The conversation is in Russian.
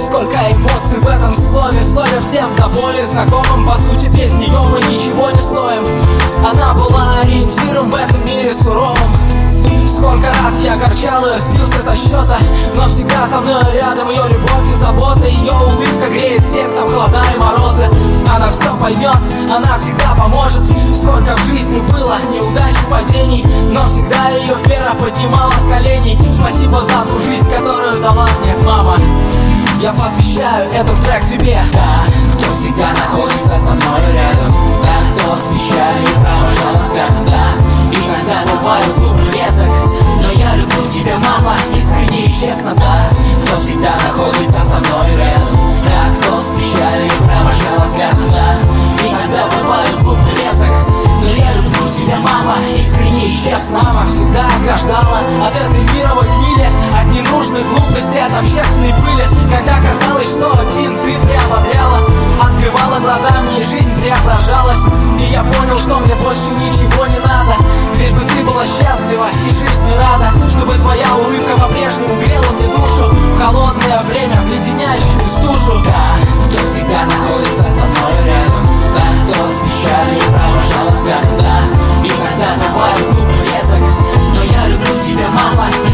Сколько эмоций в этом слове, слове всем до боли знакомым. По сути, без нее мы ничего не стоим. Она была ориентиром в этом мире суровом. Сколько раз я огорчал ее, сбился со счета, но всегда со мной рядом ее любовь и забота. Ее улыбка греет сердце в холода и морозы. Она все поймет, она всегда поможет. Сколько в жизни было неудач и падений, но всегда ее вера поднимала с коленей. Спасибо за ту жизнь, которую дала мне мама. Я посвящаю этот трек тебе. Да, кто всегда находится со мной рядом. Да, кто с печалью провожал взгляд. Да, иногда бываю глупый резок, но я люблю тебя, мама, искренне и честно. Да, кто всегда находится со мной рядом. Да, кто с печалью провожал взгляд. Да, иногда бываю глупый резок, но я люблю тебя, мама, искренне и честно. Мама всегда ограждала от этой мировой гнили, от ненужной глупости, от общественной пыли. Когда казалось, что один ты приободряла, открывала глаза мне, и жизнь преображалась. И я понял, что мне больше ничего не надо, лишь бы ты была счастлива и жизни рада. Чтобы твоя улыбка по-прежнему грела мне душу в холодное время, в леденящую стужу. Да, кто всегда находится со мной рядом. Да, кто с печалью провожал взгляд. Да, иногда бываю глупый резок, но я люблю тебя, мама.